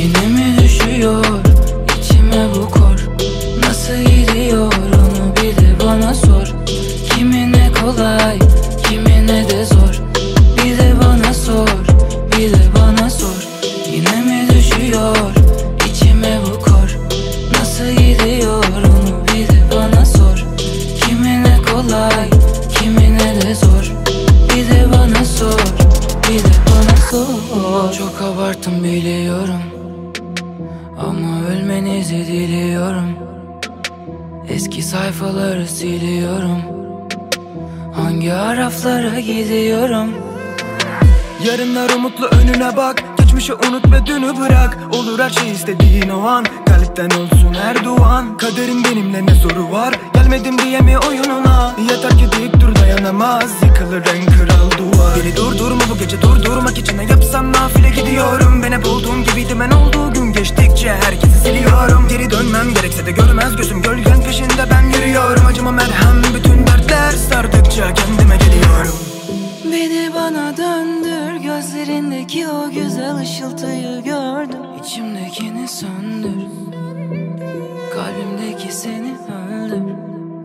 Yine mi düşüyor içime bu kor? Nasıl gidiyor onu bir de bana sor. Kimine kolay, kimine de zor. Bir de bana sor, bir de bana sor. Yine mi düşüyor içime bu kor? Nasıl gidiyor onu bir de bana sor. Kimine kolay, kimine de zor. Bir de bana sor, bir de bana sor. Çok abarttım biliyorum, ama ölmenizi diliyorum. Eski sayfaları siliyorum. Hangi harflara gidiyorum? Yarınlar umutlu, önüne bak. Geçmişi unut ve dünü bırak. Olur her şey istediğin o an. Kalpten olsun her duan. Kaderin benimle ne zoru var? Gelmedim diye mi oyununa? Yeter ki deyip dur, dayanamaz. Yıkılır en kral duvar. Beni durdurma bu gece, durdurmak için ne yapsam nafile gidiyorum. Ben hep olduğum gibiydim, ben olduğu gün geçtikçe herkesi siliyorum. Geri dönmem gerekse de görmez gözüm, gölgen peşinde ben yürüyorum. Acıma merhem, bütün dertler sardıkça kendime geliyorum. Beni bana döndür, gözlerindeki o güzel ışıltıyı gördüm. İçimdekini söndür, kalbimdeki seni öldür.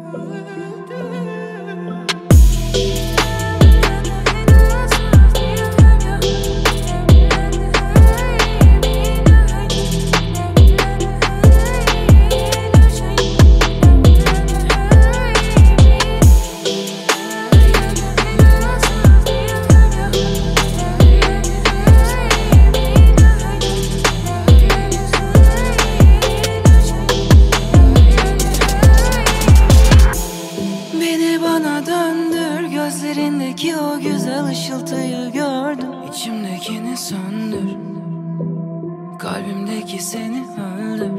Gözlerindeki o güzel ışıltıyı gördüm. İçimdekini söndür, kalbimdeki seni öldür.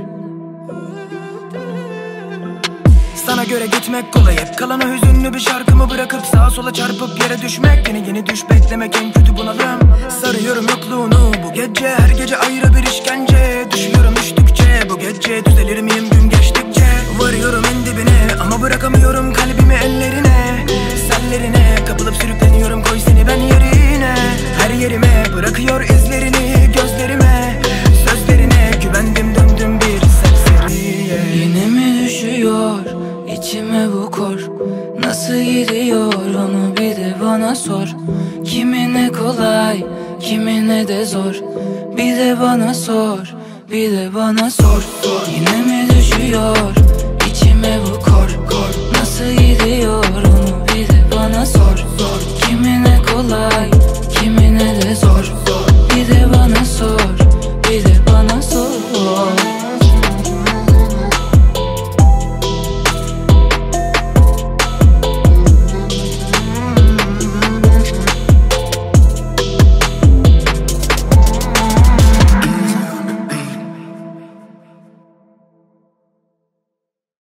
Sana göre gitmek kolay, hep kalana hüzünlü bir şarkımı bırakıp sağa sola çarpıp yere düşmek. Yeni düş beklemek en kötü bunalım. Sarıyorum yokluğunu bu gece, her gece ayrı bir işkence. Düşüyorum düştükçe, bu gece düzelir miyim gün geçtikçe? Varıyorum en dibine ama bırakamıyorum kalbimi ellerine. Sellerine kapılıp sürükleniyorum, koy seni ben yerine. Her yerime bırakıyor izlerini, gözlerime, sözlerine güvendim, döndüm bir serseriye. Yine mi düşüyor içime bu kor? Nasıl gidiyor onu bir de bana sor. Kimine kolay, kimine de zor. Bir de bana sor, bir de bana sor. Yine mi düşüyor içime bu kor? Nasıl gidiyor